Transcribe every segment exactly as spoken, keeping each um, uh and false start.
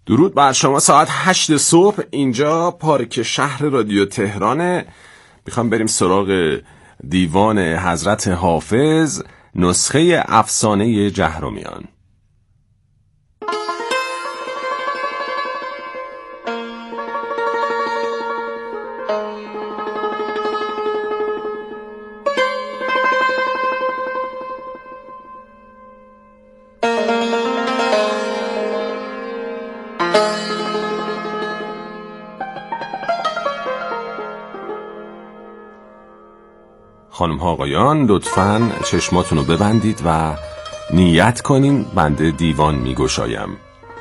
درود بر شما. ساعت هشت صبح اینجا پارک شهر رادیو تهرانه. میخوام بریم سراغ دیوان حضرت حافظ، نسخه افسانه جهرمیان. خانم ها آقایان، لطفاً چشماتون رو ببندید و نیت کنین بنده دیوان می گشایم.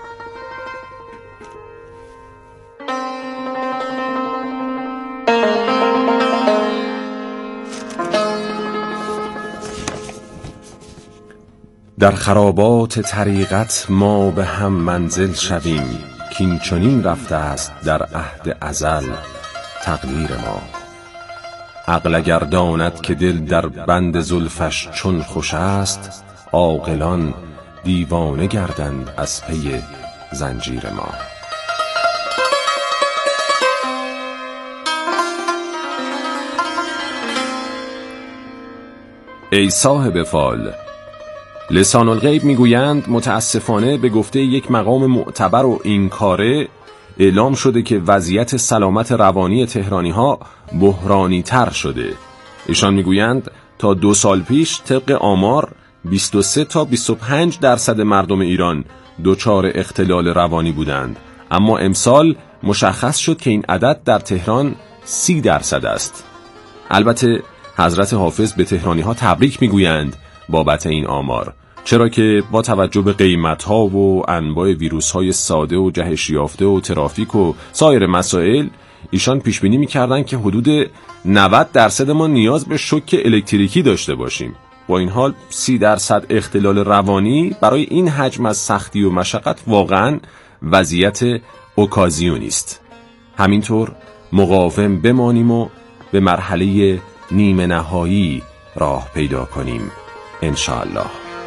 در خرابات طریقت ما به هم منزل شویم، کین چنین رفته است در عهد ازل تقدیر ما. عقل اگر داند که دل در بند زلفش چون خوش است، عاقلان دیوانه گردند از پی زنجیر ما. ای صاحب فال، لسان الغیب میگویند متاسفانه به گفته یک مقام معتبر و این کاره اعلام شده که وضعیت سلامت روانی تهرانی ها بحرانی تر شده. ایشان میگویند تا دو سال پیش طبق آمار بیست و سه تا بیست و پنج درصد مردم ایران دچار اختلال روانی بودند، اما امسال مشخص شد که این عدد در تهران سی درصد است. البته حضرت حافظ به تهرانی ها تبریک میگویند بابت این آمار، چرا که با توجه به قیمت‌ها و انواع ویروس‌های ساده و جهش یافته و ترافیک و سایر مسائل، ایشان پیش بینی می‌کردند که حدود نود درصد ما نیاز به شوک الکتریکی داشته باشیم. با این حال سی درصد اختلال روانی برای این حجم از سختی و مشقت واقعاً وضعیت اوکازیونی است. همینطور مقاوم بمانیم و به مرحله نیمه نهایی راه پیدا کنیم انشاءالله.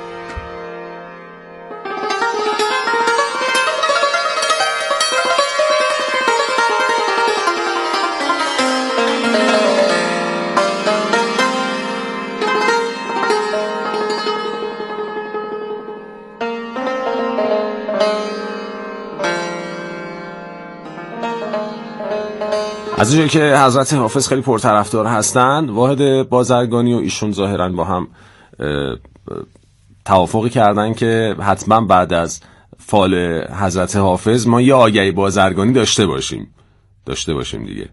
از اونجایی که حضرت حافظ خیلی پرطرفدار هستند، واحد بازرگانی و ایشون ظاهراً با هم توافقی کردن که حتما بعد از فال حضرت حافظ ما یه آگهی بازرگانی داشته باشیم داشته باشیم دیگه.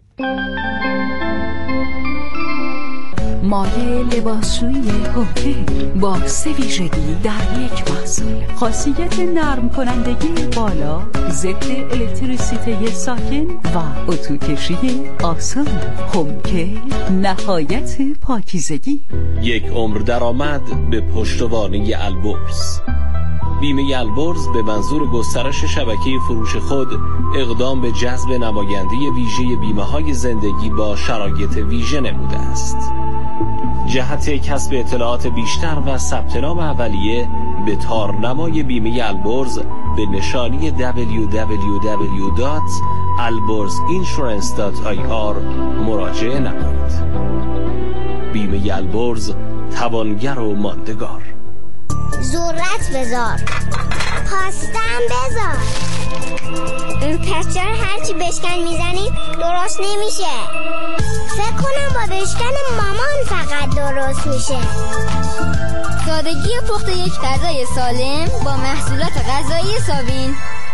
مایه لباسشویی هوکه با سه ویژگی در یک محصول: خاصیت نرم کنندگی بالا، ضد الکتریسیته ساکن و اتو کشی آسان. هوکه نهایت پاکیزگی. یک عمر درآمد به پشتوانه البرز. بیمه البرز به منظور گسترش شبکه فروش خود اقدام به جذب نماینده ویژه بیمه‌های زندگی با شرایط ویژه نموده است. جهت کسب اطلاعات بیشتر و ثبت نام اولیه به تارنمای بیمه البرز به نشانی دبلیو دبلیو دبلیو دات البرز اینشورنس دات آی آر مراجعه نمایید. بیمه البرز، توانگر و ماندگار. ذرت بذار، پاستم بذار. پس چرا هرچی بشکن میزنی درست نمیشه؟ فکر کنم با بشکن مامان فقط درست میشه. سادگی پخت یک غذای سالم با محصولات غذایی سابین.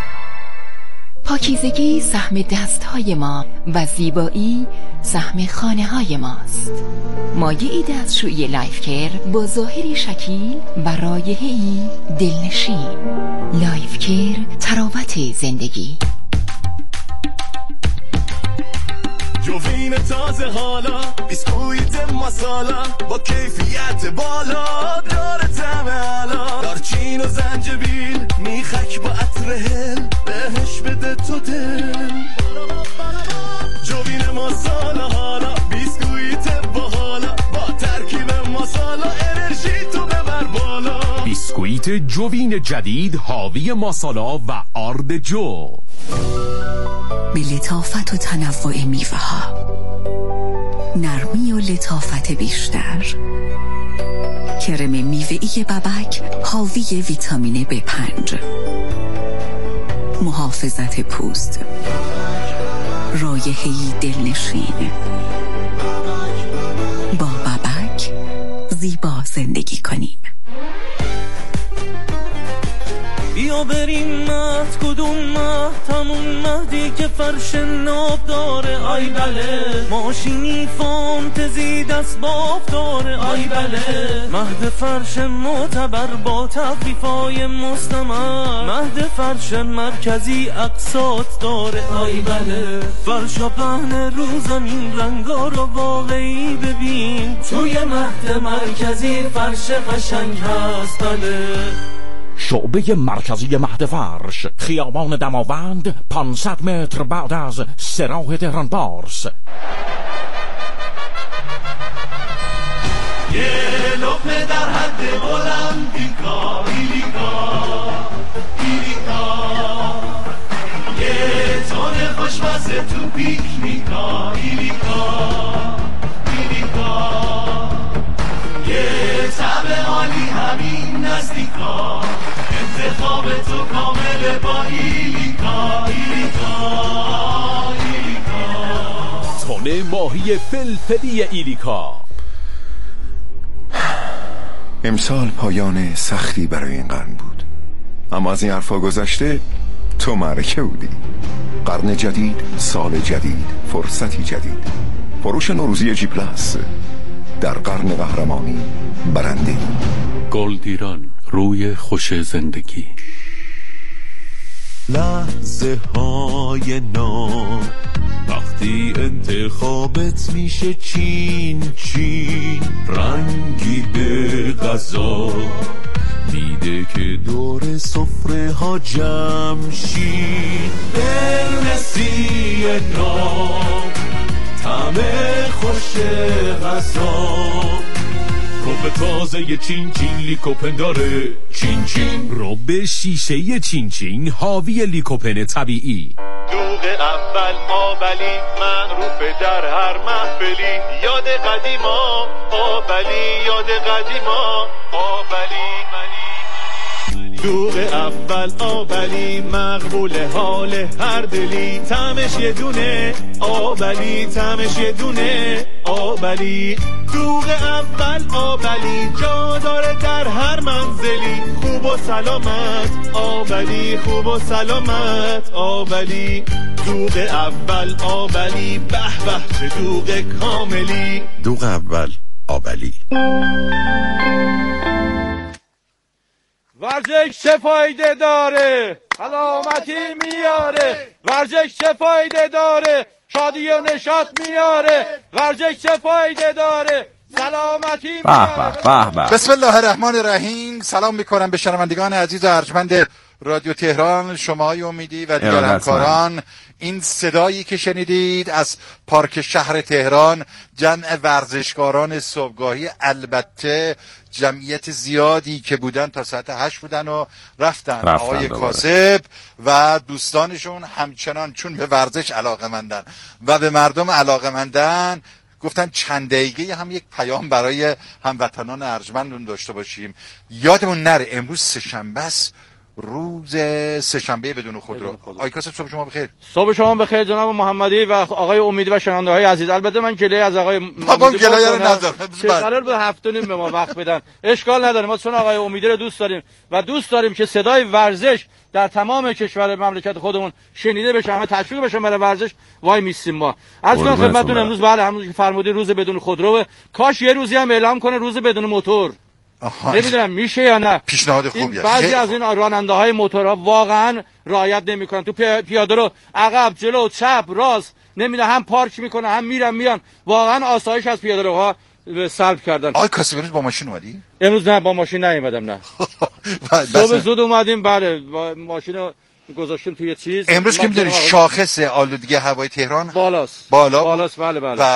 پاکیزگی سهم دستهای ما و زیبایی سهم خانه های ماست. مایعی دستشویی لایف کیر با ظاهری شکیل و رایحه‌ای دلنشین. لایف کیر، تراوت زندگی. جوین تازه حالا، بیسکویت مسالا با کیفیت بالا، داره طعم علا، دارچین و زنجبیل میخک با عطر هل، بهش بده تو دل. جوین مسالا حالا، بیسکویت باحالا با ترکیب مسالا، انرژی تو ببر بالا. بیسکویت جوین جدید حاوی ماسالا و آرد جو. به لطافت و تنوع میوه ها، نرمی و لطافت بیشتر. کرم میوه‌ای ببک حاوی ویتامین بی پنج، محافظت پوست، رایحه‌ای دلنشین. با ببک زیبا زندگی کنیم. بیا بریم مهد، کدوم مهد؟ همون مهدی که فرش ناب داره. آی بله ماشینی فانتزی دست باف داره. آی بله مهد فرش معتبر با تخفیفای مستمر. مهد فرش مرکزی اقساط داره. آی بله فرشا پهن رو زمین، رنگا رو واقعی ببین. توی مهد مرکزی فرش قشنگ هست. بله شعبه مرکزی مهد فرش، خیابان دماوند، پانصد متر بعد از سراح تهران پارس. یه لقمه در حد المپیکا، ایلیکا ایلیکا، یه تون خوشمزه تو پیکنیکا، ایلیکا ایلیکا، یه طعم عالی همین نزدیکا. انتخاب تو کامل با ایلیکا، ایلیکا ایلیکا. تن ماهی فلفلی ایلیکا. امسال پایان سختی برای این قرن بود، اما از این حرفا گذشته تو معرکه بودی. قرن جدید، سال جدید، فرصتی جدید. فروش نوروزی جی پلاس در قرن قهرمانی برنده. گلدیران، روی خوش زندگی. لحظه های نو وقتی انتخابت میشه چین چین، رنگی به غذا میده که دور سفره ها جمع شین. قرمزی نام طعم خوش غذا، رب تازه چین چین لیکوپن داره. چین چین رب شیشه چین چین حاوی لیکوپن طبیعی. دوغ اول آبلی معروف در هر محفلی. یاد قدیما آبلی، یاد قدیما آبلی. دوغ اول آبلی مقبول حال هر دلی. طعمش یه دونه آبلی، طعمش یه دونه آبلی. دوغ اول آبلی جا داره در هر منزلی. خوب و سلامت آبلی، خوب و سلامت آبلی. دوغ اول آبلی، به به چه دوغ کاملی. دوغ اول آبلی. ورزش چه فایده داره؟ سلامتی میاره. ورزش چه فایده داره؟ شادی و نشاط میاره. ورزش چه فایده داره؟ سلامتی میاره. به به به. بسم الله الرحمن الرحیم. سلام میکنم به شنوندگان عزیز و ارجمند رادیو تهران، شماهای امیدی و دیگر همکاران. این صدایی که شنیدید از پارک شهر تهران، جمع ورزشکاران صبحگاهی، البته جمعیت زیادی که بودن تا ساعت هشت بودن و رفتن. رفتن آقای کاسب و دوستانشون همچنان چون به ورزش علاقه‌مندن و به مردم علاقه‌مندن، گفتن چند دقیقه هم یک پیام برای هموطنان ارجمندون داشته باشیم. یادمون نره امروز سه‌شنبه است، روز سه‌شنبه بدون خودرو. آقای کاسب صبح شما بخیر. صبح شما بخیر جناب محمدی و آقای امیدی و شنونده‌های عزیز. البته من گله از آقای محمدی گله رو ندارم، چه قرار به هفت و نیم به ما وقت بدن. اشکال نداره، ما چون آقای امیدی رو دوست داریم و دوست داریم که صدای ورزش در تمام کشور مملکت خودمون شنیده بشه، همه تشویق بشه برای ورزش. وای میسیم ما. از کن خدمتتون امروز بله همون که فرمودید روز بدون خودرو، کاش یه روزی هم اعلام کنه روز بدون موتور. نمیدونم میشه یا نه. پیشنهاد خوبیه. بعضی از این راننده های موتورها واقعا رعایت نمیکنن. تو پیاده رو عقب، جلو، چپ، راست نمیدونم، هم پارک میکنه هم میرن میان. واقعا آسایش از پیاده روها سلب کردن. آقای کاسب امروز با ماشین اومدی؟ امروز نه، با ماشین نیومدم. نه صبح زود اومدیم. بله ماشین رو گذاشتیم توی چیز. امروز که میدونی شاخص آلودگی هوای تهران بالاست. بالا بالاست. بله بله. و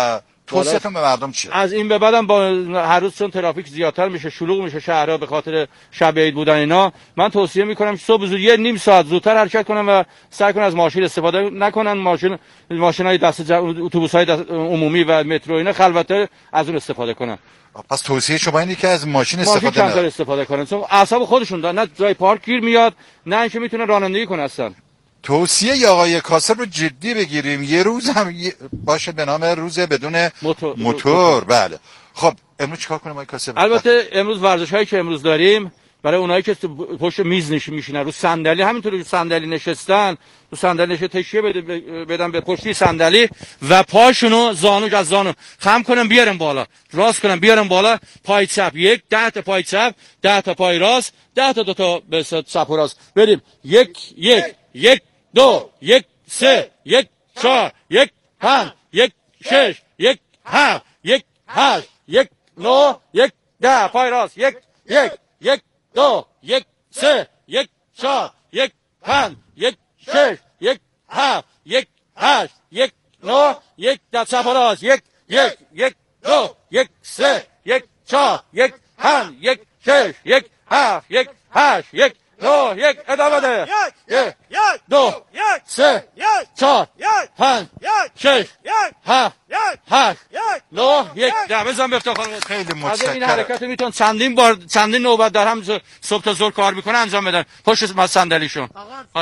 توصیه‌تون به مردم چیه؟ از این به بعدم با هر روز چون ترافیک زیادتر میشه، شلوغ میشه شهرها به خاطر شب عید بودن اینا، من توصیه میکنم صبح زود یه نیم ساعت زودتر حرکت کنن و سعی کنن از ماشین استفاده نکنن. ماشین ماشینای دست ج... اتوبوس‌های دست... عمومی و مترو اینا خلوت‌تر از اون استفاده کنن. پس توصیه شما اینه که از ماشین استفاده ماشین کمتر استفاده کنن، چون اعصاب خودشون دارن، نه جای پارک گیر میاد نه اینکه میتونن رانندگی کنن اصلا. توصیه آقای کاسب رو جدی بگیریم، یه روز هم باشه به نام روز بدون موتور, موتور. بله. خب امروز چیکار کنیم آقای کاسب؟ البته امروز ورزش هایی که امروز داریم برای اونایی که پشت میز میشینن رو صندلی، همینطور رو صندلی نشستن، رو صندلی نشسته تشیه بدن به پشتی صندلی و پاشونو زانو از زانو خم کنن بیارن بالا، راست کنن بیارن بالا، پای چپ یک، ده تا پای چپ، ده تا پای راست، ده تا دو تا به چپ و راست بریم. یک یک یک دو یک سه یک چهار یک پنج یک شش یک هفت یک هشت یک نه یک ده پای راست یک یک یک دو یک سه یک چهار یک پنج یک شش یک هفت یک هشت یک نه یک ده چپ و راست یک یک یک دو یک سه یک چهار یک پنج یک شش یک هفت یک هشت یک نه یک ادامه ده یک یک دو یک سه یک چهار یک پنج یک شش یک هفت یک هشت یک نه یک ده بزن بفتار خانم. خیلی متشکرم. این حرکت میتون چندین بار چندین نوبت در هم صبح تا ظهر کار میکنه انجام بدن پشت صندلیشون.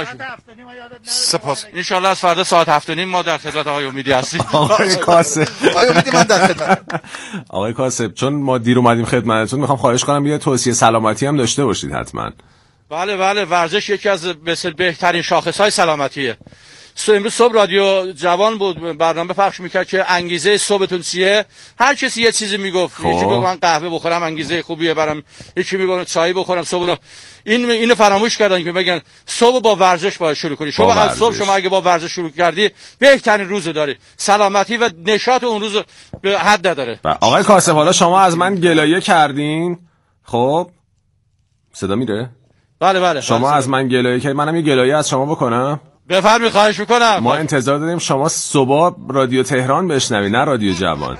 سپاس. ان شاء الله از فردا ساعت هفت و نیم ما در خدمت آقای امیدی هستیم. آقای کاسب آقای امیدی من در خدمت. آقای کاسب چون ما دیر اومدیم خدمتتون میخوام خواهش کنم یه توصیه سلامتی هم داشته باشید حتما. بله بله ورزش یکی از مثل بهترین شاخص‌های سلامتیه. امروز صبح رادیو جوان بود برنامه پخش میکرد که انگیزه صبحتون چیه، هر کسی یه چیزی میگفت، یکی میگفت من قهوه بخورم انگیزه خوبیه برام، یکی میگفت چای بخورم صبح رو. این اینو فراموش کردن که بگن صبح با ورزش باید شروع کنی. شما از صبح شما اگه با ورزش شروع کردی بهترین روزو داری، سلامتی و نشاط اون روز به حد نداره. آقای کاسب حالا شما از من گلایه کردین، خب صدا میره؟ بله بله. شما از من گلایه کردین، منم یه گلایه از شما بکنم؟ بفرمایید خواهش میکنم. ما انتظار داریم شما صبح رادیو تهران بشنوید نه رادیو جوان.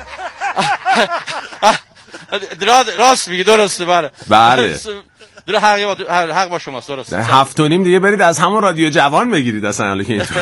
راست میگی، درسته. بله بله در حق حق با شماست، درسته. هفت و نیم دیگه برید از همون رادیو جوان بگیرید اصلا حالا که اینطور.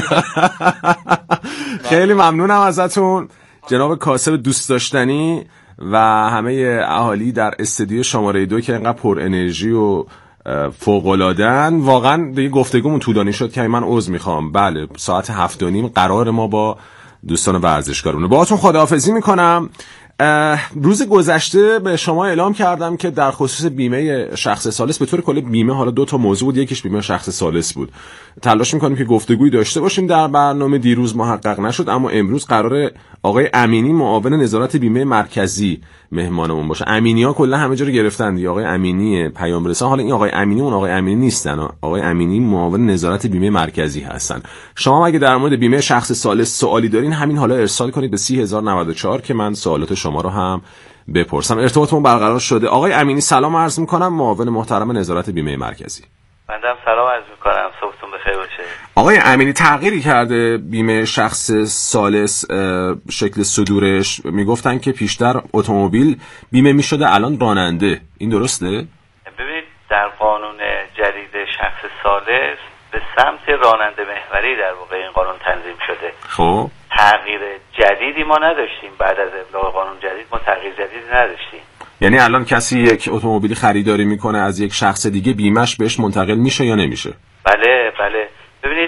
خیلی ممنونم ازتون جناب کاسب دوست داشتنی و همه اهالی در استودیو شماره دو که انقدر پر انرژی و فوق‌العاده‌ان. واقعا دیگه گفتگومون طولانی شد که من عذر میخوام. بله ساعت هفت و نیم قرار ما با دوستان ورزشکارونه. باهاتون خداحافظی میکنم. روز گذشته به شما اعلام کردم که در خصوص بیمه شخص ثالث، به طور کلی بیمه حالا دو تا موضوع بود، یکیش بیمه شخص ثالث بود، تلاش میکنیم که گفتگویی داشته باشیم در برنامه. دیروز محقق نشد اما امروز قراره آقای امینی معاون نظارت بیمه مرکزی مهمانمون باشه. امینی‌ها کلا همه جا رو گرفتن دیگه. آقای امینی پیام رسان، حالا این آقای امینی اون آقای امینی نیستن، آقای امینی معاون نظارت بیمه مرکزی هستن. شما اگه در مورد بیمه شخص ثالث سوالی دارین همین حالا ارسال کنید به سی هزار و نود و چهار که من سوالات شما رو هم بپرسم. ارتباطمون برقرار شده. آقای امینی سلام عرض می‌کنم، معاون محترم نظارت بیمه مرکزی. بنده سلام عرض می‌کنم، صبحتون بخیر باشه. آقای امینی تغییری کرده بیمه شخص ثالث شکل صدورش، میگفتن که پیشتر اتومبیل بیمه میشده الان راننده، این درسته؟ ببینید در قانون جدید شخص ثالث به سمت راننده محوری در واقع این قانون تنظیم شده. خب تغییر جدیدی ما نداشتیم، بعد از ابلاغ قانون جدید ما تغییر جدیدی نداشتیم. یعنی الان کسی یک اتومبیل خریداری میکنه از یک شخص دیگه بیمهش بهش منتقل میشه یا نمیشه؟ بله بله. ببینید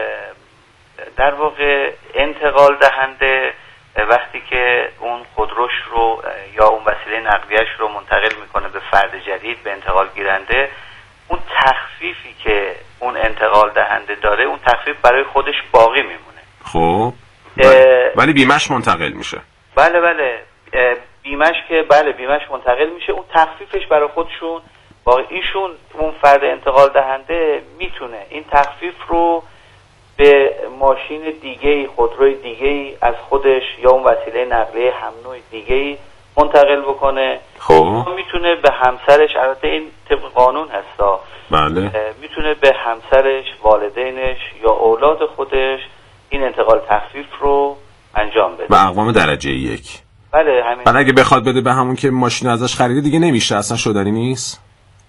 در واقع انتقال دهنده وقتی که اون خودروش رو یا اون وسیله نقلیه‌اش رو منتقل میکنه به فرد جدید، به انتقال گیرنده، اون تخفیفی که اون انتقال دهنده داره اون تخفیف برای خودش باقی میمونه. خب ولی بیمهش منتقل میشه. بله بله. بیمهش که بله بیمهش منتقل میشه، اون تخفیفش برای خودشون باقی. ایشون اون فرد انتقال دهنده میتونه این تخفیف رو به ماشین دیگه‌ای، خودروی دیگه‌ای از خودش یا اون وسیله نقلیه هم نوع دیگه‌ای منتقل بکنه. خب میتونه به همسرش، البته این طبق قانون هستا، بله میتونه به همسرش، والدینش یا اولاد خودش این انتقال تخفیف رو انجام بده. و اقوام درجه یک. بله همین. بعد اگه بخواد بده به همون که ماشین ازش خریده دیگه نمیشه، اصلا شدنی نیست.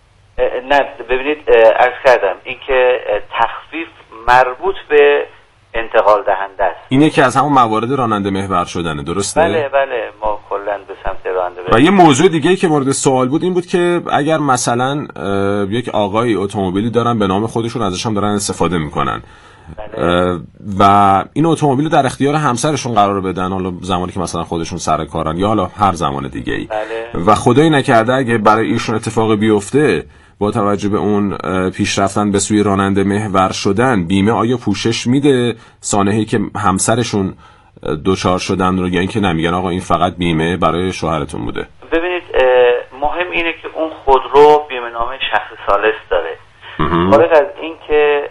نه ببینید عرض کردم این که تخفیف مربوط به انتقال دهنده است. این یکی از همون موارد راننده محور شدنه، درسته؟ بله بله ما کلا به سمت راننده. و یه موضوع دیگه که مورد سوال بود این بود که اگر مثلا یک آقای اتومبیلی دارن به نام خودشون ازش هم دارن استفاده میکنن بله. و این اتومبیل در اختیار همسرشون قرار بدن، حالا زمانی که مثلا خودشون سر کارن یا حالا هر زمان دیگه ای بله. و خدایی نکرده اگه برای ایشون اتفاق بیفته با توجه به اون پیشرفتن به سوی راننده محور شدن، بیمه آیا پوشش میده سانحه‌ای که همسرشون دوچار شدن رو، یا اینکه نمیگن آقا این فقط بیمه برای شوهرتون بوده؟ ببینید مهم اینه که اون خودرو بیمه نامه شخص ثالث داره. فارغ از این که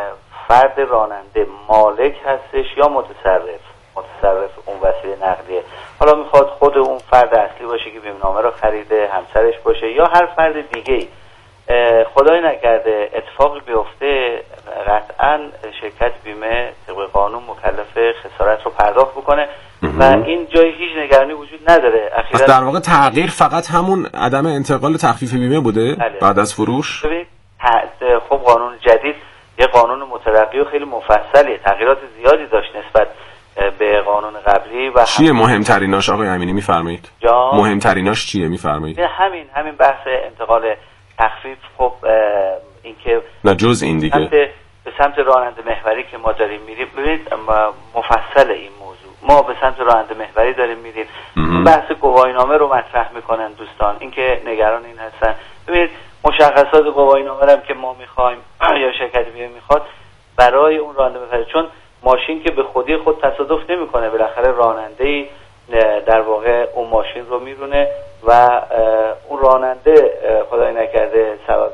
فرد راننده مالک هستش یا متصرف متصرف اون وسیله نقلیه، حالا میخواد خود اون فرد اصلی باشه که بیمه نامه رو خریده، همسرش باشه یا هر فرد دیگه‌ای، خدای نکرده اتفاقی بیفته قطعا شرکت بیمه طبق قانون مکلف خسارت رو پرداخت بکنه و این جای هیچ نگرانی وجود نداره. اخیراً در واقع تغییر فقط همون عدم انتقال تخفیف بیمه بوده بله. بعد از فروش. ببینید خب قانون جدید یه قانون مترقی و خیلی مفصلیه، تغییرات زیادی داشت نسبت به قانون قبلی. و چیه مهمتریناش آقای امینی میفرمایید؟ مهمتریناش چیه میفرمایید؟ همین همین بحث انتقال تخفیف. خب این که نه جز این دیگه به سمت راننده محوری که ما داریم میریم، ببینید مفصل این موضوع، ما به سمت راننده محوری داریم میریم. بحث گواهینامه رو مطرح میکنن دوستان، اینکه نگران این هستن. ببینید مشخصات گواهینامه هم که ما میخوایم یا شرکت بیمه میخواد برای اون راننده محوری، چون ماشین که به خودی خود تصادف نمیکنه، بالاخره راننده‌ای در واقع اون ماشین رو میرونه و اون راننده خدای نکرده سبب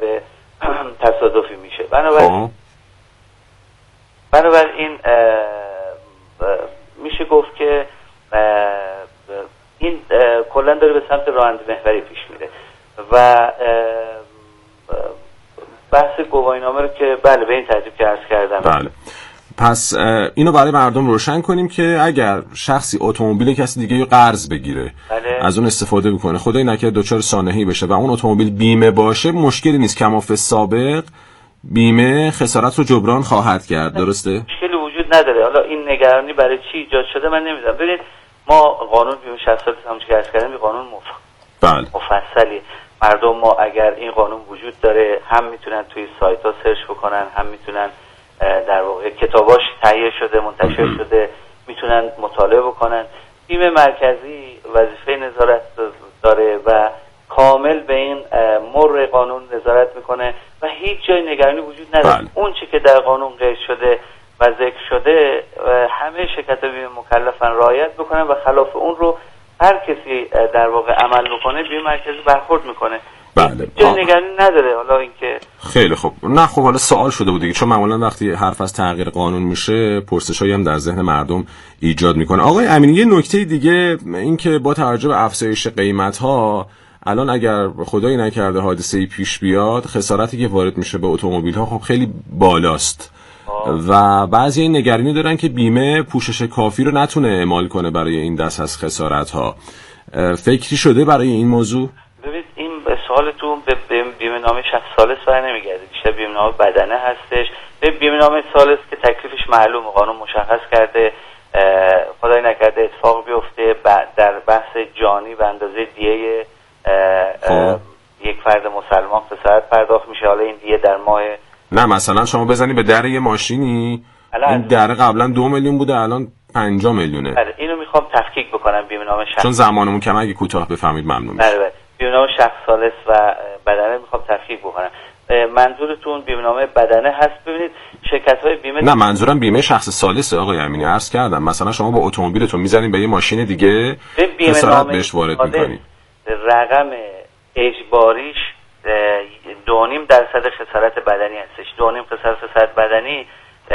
تصادفی میشه. بنابراین بنابراین میشه گفت که این کلا داره به سمت راننده محوری پیش میره و بحث گواهینامه رو که بله به این ترتیب که عرض کردم. بله. پس اینو برای مردم روشن کنیم که اگر شخصی اتومبیل کسی دیگه رو قرض بگیره بله. از اون استفاده بکنه، خدای نکرده دچار سانحه‌ای بشه و اون اتومبیل بیمه باشه، مشکلی نیست، کما فی سابق بیمه خسارت رو جبران خواهد کرد. درسته؟ مشکلی وجود نداره. حالا این نگرانی برای چی ایجاد شده من نمیدونم. ببینید ما قانون بیمه شخص ثالث هم که عرض کردم این قانون مف... بله. مفصلی. مردم ما اگر این قانون وجود داره هم میتونن توی سایت ها سرچ بکنن، هم میتونن در واقع کتاباش تهیه شده منتشر شده میتونن مطالعه بکنن. بیمه مرکزی وظیفه نظارت داره و کامل به این مر قانون نظارت میکنه و هیچ جای نگرانی وجود نداره. بله. اون چی که در قانون قید شده و ذکر شده همه شرکت بیمه مکلفن رعایت بکنن و خلاف اون رو هر کسی در واقع عمل بکنه بیمه مرکزی برخورد میکنه. بله. جای نگرانی نداره. حالا اینکه خیلی خوب. نه خب حالا سوال شده بود دیگه، چون معمولا وقتی حرف از تغییر قانون میشه پرسشایی هم در ذهن مردم ایجاد میکنه. آقای امینی یه نکته دیگه این که با توجه به افزایش قیمت ها الان اگر خدایی نکرده حادثه‌ای پیش بیاد، خسارتی که وارد میشه به اتومبیل ها خب خیلی بالاست آه. و بعضی این نگرانی دارن که بیمه پوشش کافی رو نتونه اعمال کنه برای این دست از خسارت ها. فکری شده برای این موضوع؟ ببینید این سوالتون به بیمه نامه شخص ثالث بر نمیگرده، بیشتر بیمه نامه بدنه هستش. به بیمه نامه ثالث که تکلیفش معلومه، قانون مشخص کرده، خدای نکرده اتفاق بیفته در بحث جانی به اندازه دیه یک فرد مسلمان خسارت پرداخت میشه. حالا این دیه در ماه نه مثلا شما بزنی به در یه ماشینی این در قبلا دو میلیون بوده الان پنجاه میلیونه. بله اینو میخوام تفکیک بکنم بیمه نامه شخص، چون زمانمون کم، اگه کوتاه بفهمید ممنون میشم. بله بله بیمه نامه شخص ثالث و بدنه میخوام تفکیک بکنم. منظورتون بیمه نامه بدنه هست؟ ببینید شرکت‌های بیمه نه منظورم بیمه شخص ثالثه آقای امینی. عرض کردم مثلا شما با اتومبیلتون میزنین به یه ماشین دیگه خسارت بهش وارد میکنید، رقم اجباریش دو نیم درصد خسارت بدنی هستش. دو نیم خسارت خسارت بدنی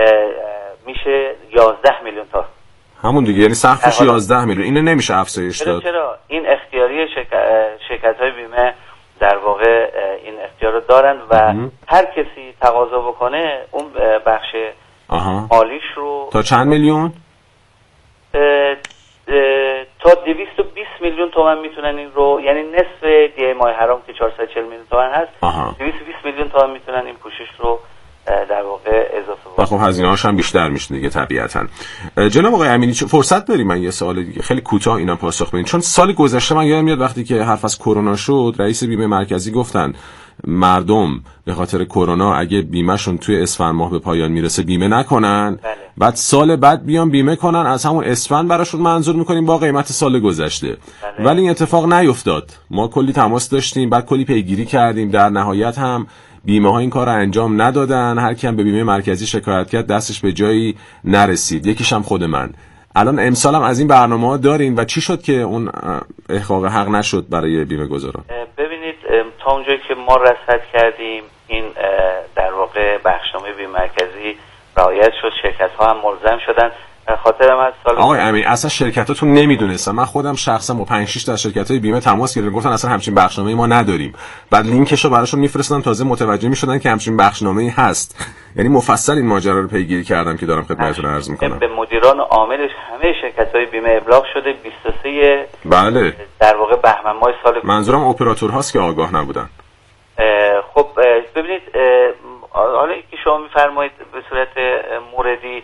میشه یازده میلیون تا. همون دیگه، یعنی سقفش یازده میلیون. اینو نمیشه افزایش داد. چرا؟ این اختیاری شرکت‌های بیمه در واقع این اختیار رو دارن و اه. هر کسی تقاضا بکنه اون بخش مالیش رو تا چند میلیون؟ تا دویست و بیست میلیون تومان میتونن این رو، یعنی نصف دیه ماه حرام که چهارصد و چهل میلیون تومان هست، دویست و بیست میلیون تومان میتونن این پوشش رو در واقع اضافه و خب هزینه هاش هم بیشتر میشه دیگه طبیعتا. جناب آقای امینی فرصت داریم من یه سوال دیگه خیلی کوتاه اینا پاسخ بدین، چون سال گذشته من یادم میاد وقتی که حرف از کرونا شد رئیس بیمه مرکزی گفتن مردم به خاطر کرونا اگه بیمهشون توی اسفند ماه به پایان میرسه بیمه نکنن، بله. بعد سال بعد بیان بیمه کنن، از همون اسفند براشون منظور میکنیم با قیمت سال گذشته، بله. ولی این اتفاق نیفتاد. ما کلی تماس داشتیم، بعد کلی پیگیری کردیم، در نهایت هم بیمه ها این کار رو انجام ندادن. هر کی هم به بیمه مرکزی شکایت کرد دستش به جایی نرسید، یکیش هم خود من. الان امسال هم از این برنامه‌ها دارین و چی شد که اون احقاق حق نشد برای بیمه گذاران؟ ببینید تا اونجایی که ما رصد کردیم این در واقع بخشنامه بیمه مرکزی رعایت شد، شرکت ها هم ملزم شدن. خاطرم از سال آقای امین اصلا شرکتاتون نمیدونستن، من خودم شخصا با پنج شش تا شرکت‌های بیمه تماس گرفتم، گفتن اصلا همچین بخشنامه‌ای ما نداریم، بعد لینکشو براشون میفرستادم تازه متوجه میشدن که همچین بخشنامه‌ای هست. یعنی مفصل این ماجرا رو پیگیری کردم که دارم خدمتتون عرض می‌کنم. به مدیران عامل همه شرکت‌های بیمه ابلاغ شده. بیست و سه بله در واقع بهمن ماه سال منظورم اپراتورهاست که آگاه نبودن. خب ببینید حالا که شما می‌فرمایید به صورت موردی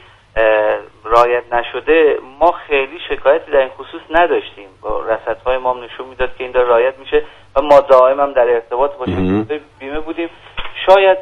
رعایت نشده، ما خیلی شکایتی در این خصوص نداشتیم. با رصدهای ما نشون میداد که این داره رعایت میشه و ما دائم هم در ارتباط با شرکت‌های بیمه بودیم. شاید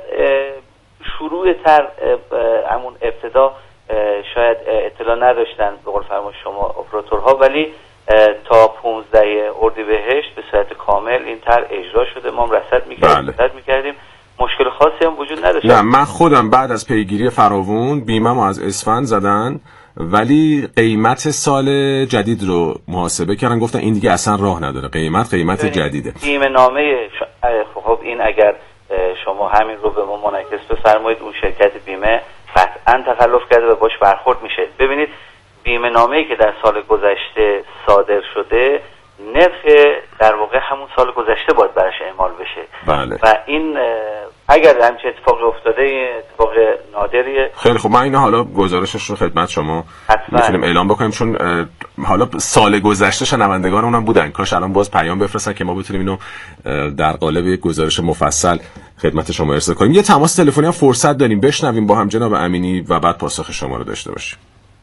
شروع تر همون ابتدا شاید اطلاع نداشتن به قول فرمای شما اپراتورها، ولی تا پانزده اردیبهشت به صورت کامل این طرح اجرا شده. ما هم رصد می‌کردیم، رصد می‌کردیم، مشکل خاصی هم وجود نداشت. نه من خودم بعد از پیگیری فراوون بیمه‌مو از اسفند زدن، ولی قیمت سال جدید رو محاسبه کردن، گفتن این دیگه اصلا راه نداره، قیمت قیمت جدیده. بیمه نامه ش... خب این اگر شما همین رو به ما منعکس بفرمایید، اون شرکت بیمه قطعا تخلف کرده و باش برخورد میشه. ببینید بیمه نامه‌ای که در سال گذشته صادر شده نرخ در واقع همون سال گذشته باید براش اعمال بشه. بله. و این اگر همچین اتفاقی افتاده اتفاق نادریه. خیلی خب من اینو حالا گزارشش رو خدمت شما میتونیم اعلام بکنیم، چون حالا سال گذشته شنوندگان اونم بودن، کاش الان باز پیام بفرستن که ما بتونیم اینو در قالب یک گزارش مفصل خدمت شما ارسال کنیم. یه تماس تلفنی هم فرصت داریم بشنویم با هم جناب امینی و بعد پاسخ شما رو داشته باشیم.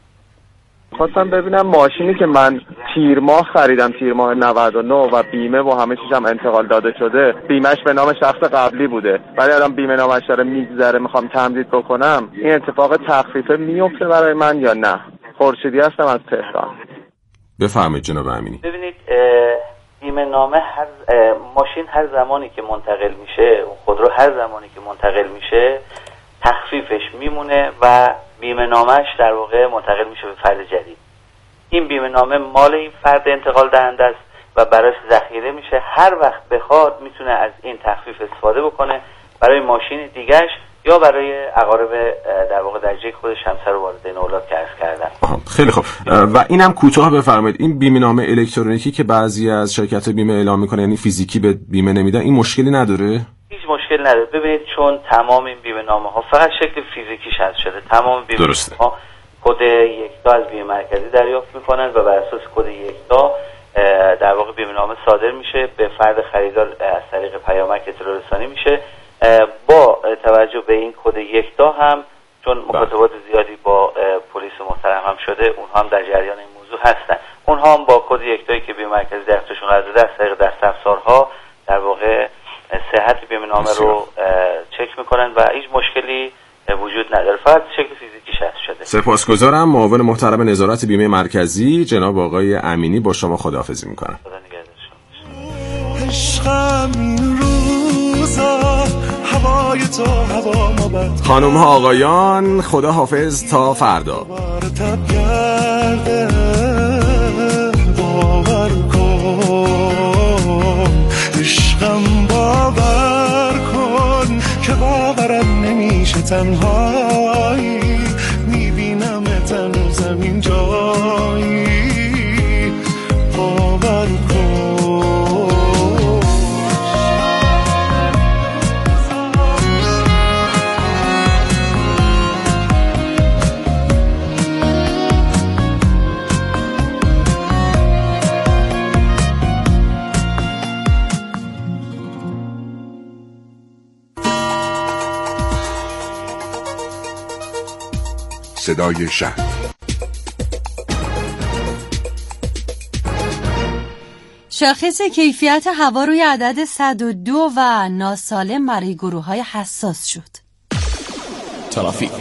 خواستم ببینم ماشینی که من تیر ماه خریدم، تیر ماه نود و نه، و بیمه و همه چیزم انتقال داده شده، بیمهش به نام شخص قبلی بوده، ولی الان بیمه نامش داره میگذره، میخوام تمدید بکنم، این اتفاق تخفیفه میفته برای من یا نه؟ خورشیدی هستم از تهران. بفرمایید جناب امینی. ببینید بیمه نامه هر ماشین هر زمانی که منتقل میشه، خودرو هر زمانی که منتقل میشه تخفیفش میمونه و بیمه نامش در واقع منتقل میشه به فرد جدید. این بیمه نامه مال این فرد انتقال دهنده است و براش ذخیره میشه، هر وقت بخواد میتونه از این تخفیف استفاده بکنه برای ماشین دیگه‌اش یا برای اقارب در واقع درجه خودش، همسر و والدین و اولاد که عرض کردن. خیلی خوب. و اینم کوتاه بفرمایید، این بیمه نامه الکترونیکی که بعضی از شرکت بیمه اعلام میکنه، یعنی فیزیکی به بیمه نمیدن، این مشکلی نداره؟ هیچ مشکل نداره. ببینید چون تمام این بیمه نامه ها فقط شکل فیزیکیش هست شده، تمام بیمه نامه ها کد یکتا از بیمه مرکزی دریافت میکنن و بر اساس کد یکتا در واقع بیمه نامه صادر میشه، به فرد خریدار از طریق پیامک اطلاع رسانی میشه. با توجه به این کد یکتا هم چون مکاتبات زیادی با پلیس محترم هم شده، اونها هم در جریان این موضوع هستن. اونها هم با کد یکتایی که بیمه مرکزی در اختیارشون قرار داده از طریق دست افزارها در واقع صحت بیمه نامه رو چک میکنن و هیچ مشکلی وجود نداره، فقط شکل فیزیکیش هست شده. سپاسگزارم. معاون محترم نظارت بیمه مرکزی جناب آقای امینی با شما خداحافظی میکنم. خدا نگهدار شما. خانم ها آقایان خدا حافظ تا فردا. باور کن که باورم نمیشه، تنهایی میبینم تنوزم این جایی، باور کن. صدای شهر. شاخص کیفیت هوا روی عدد صد و دو و ناسالم برای گروه‌های حساس شد. ترافیک.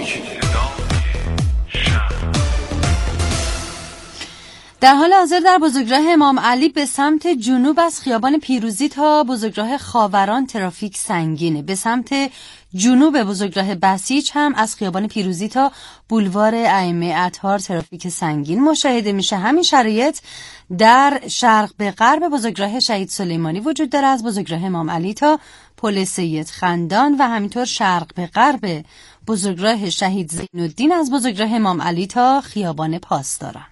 در حال حاضر در بزرگراه امام علی به سمت جنوب از خیابان پیروزی تا بزرگراه خاوران ترافیک سنگینه. به سمت جنوب بزرگراه بسیج هم از خیابان پیروزی تا بولوار ائمه اطهار ترافیک سنگین مشاهده میشه. همین شرایط در شرق به غرب بزرگراه شهید سلیمانی وجود داره، از بزرگراه امام علی تا پل سید خندان، و همینطور شرق به غرب بزرگراه شهید زین الدین از بزرگراه امام علی تا خیابان پاسداران.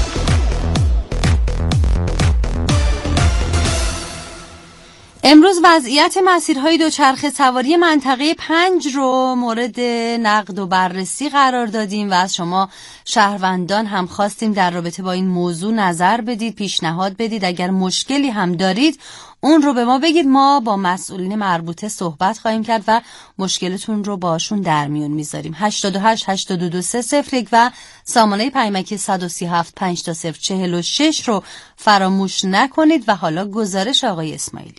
امروز وضعیت مسیرهای دوچرخه سواری منطقه پنج رو مورد نقد و بررسی قرار دادیم و از شما شهروندان هم خواستیم در رابطه با این موضوع نظر بدید، پیشنهاد بدید. اگر مشکلی هم دارید اون رو به ما بگید، ما با مسئولین مربوطه صحبت خواهیم کرد و مشکلتون رو باشون در میون میذاریم. هشتاد و هشت هشتاد و دو سه صفر یک و سامانه پیمکی صد و سی و هفت پنج تا صفر چهل و شش رو فراموش نکنید. و حالا گزارش آقای اسماعیلی.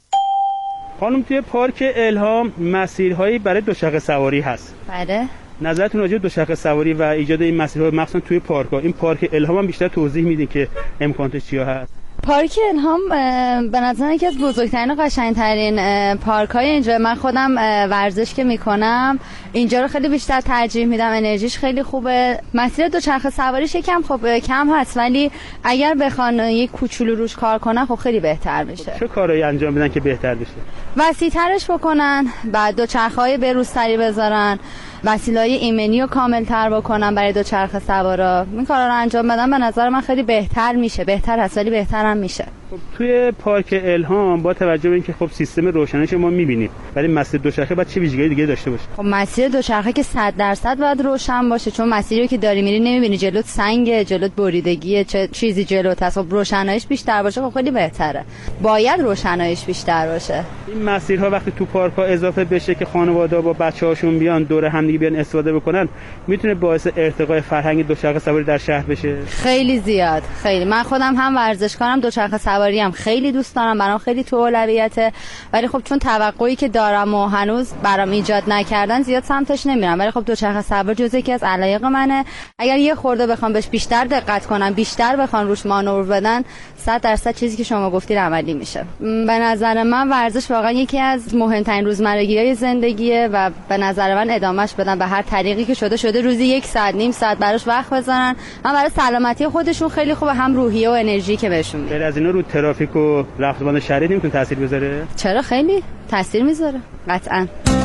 خانم، توی پارک الهام مسیرهایی برای دوچرخه سواری هست. بله. نظرتون راجع به دوچرخه سواری و ایجاد این مسیرها مخصوصا توی پارک‌ها، این پارک الهام هم بیشتر توضیح میدین که امکاناتش چیا هست؟ پارک الهام به نظر یکی از بزرگترین و قشنگترین پارک‌های اینجا. من خودم ورزش که میکنم اینجا رو خیلی بیشتر ترجیح میدم، انرژیش خیلی خوبه. مسیر دوچرخه سواریش یکم خب کم هست، ولی اگر بخوان یک کوچولو روش کار کنن خب خیلی بهتر میشه. چه کارایی انجام بدن که بهتر بشه؟ وسیع‌ترش بکنن، بعد دوچرخه‌های بروزتری بذارن، وسیله‌های ایمنی رو کامل‌تر بکنن برای دوچرخه سوارا. این کارا رو انجام بدن به نظر من خیلی بهتر میشه. بهتر هست ولی بهتر هم میشه. خب توی پارک الهام با توجه به اینکه خب سیستم روشناییش ما می‌بینیم، ولی مسیر دوچرخه باید چه ویژگی دیگه داشته باشه؟ خب مسیر دوچرخه که صد درصد باید روشن باشه، چون مسیری که داری میری نمی‌بینی، جلوت سنگ، جلوت بریدگی، چه چیزی جلوت هست. خب روشناییش بیشتر باشه خب خیلی بهتره. باید روشناییش بیشتر باشه. این مسیرها وقتی تو پارک‌ها اضافه بشه که خانواده‌ها با بچه‌هاشون بیان دور هم دیگه بیان استفاده بکنن، میتونه باعث ارتقای فرهنگ دوچرخه سواری در شهر بشه. خیلی زیاد، خیلی. من خودم هم ورزشکارم، دوچرخه سواری هم خیلی دوست دارم، برام خیلی تو اولویته، ولی خب چون توقعی که دارم و هنوز برام ایجاد نکردن زیاد سمتش نمیرم. ولی خب دوچرخه سواری جزء یکی از علایق منه. اگر یه خورده بخوام بهش بیشتر دقت کنم، بیشتر بخوام روش مانور بدن، صد درصد چیزی که شما گفتید عملی میشه. به نظر من ورزش واقعا یکی از مهمترین روزمرگی‌های زندگیه و به نظر من ادامهش بدن به هر طریقی که شده شده. روزی یک ساعت نیم ساعت براش وقت بذارن، هم برای سلامتی خودشون خیلی خوبه، هم روحیه و انرژی که بهشون میده. غیر از اینا رو ترافیک و رفتمان شهری نمیتونه تاثیر بذاره؟ چرا؟ خیلی تاثیر میذاره قطعاً.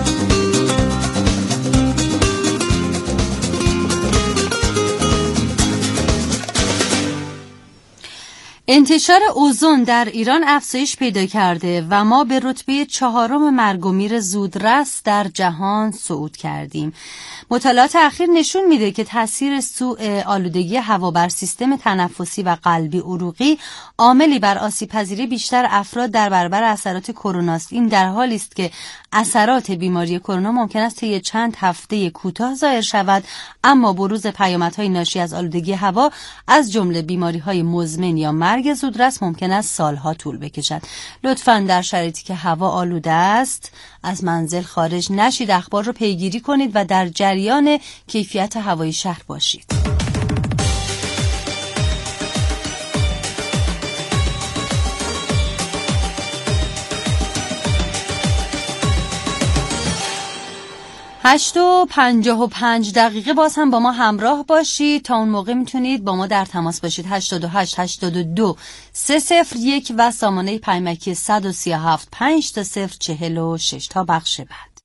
انتشار اوزون در ایران افزایش پیدا کرده و ما به رتبه چهارم مرگ و میر زودرس در جهان صعود کردیم. مطالعات اخیر نشون میده که تاثیر سوء آلودگی هوا بر سیستم تنفسی و قلبی عروقی عاملی بر آسیب‌پذیری بیشتر افراد در برابر اثرات کرونا است. این در حالی است که اثرات بیماری کرونا ممکن است طی چند هفته کوتاه ظاهر شود، اما بروز پیامدهای ناشی از آلودگی هوا از جمله بیماری‌های مزمن یا مرگ زودرس ممکن است سالها طول بکشد. لطفاً در شرایطی که هوا آلوده است از منزل خارج نشید، اخبار رو پیگیری کنید و در جریان کیفیت هوای شهر باشید. هشت و پنجاه و پنج دقیقه باز هم با ما همراه باشید. تا اون موقع میتونید با ما در تماس باشید. هشتاد و هشت هشتاد و دو سه صفر یک و سامانه پیمکی صد و سی و هفت پنج تا صفر چهل و شش تا بخش بعد.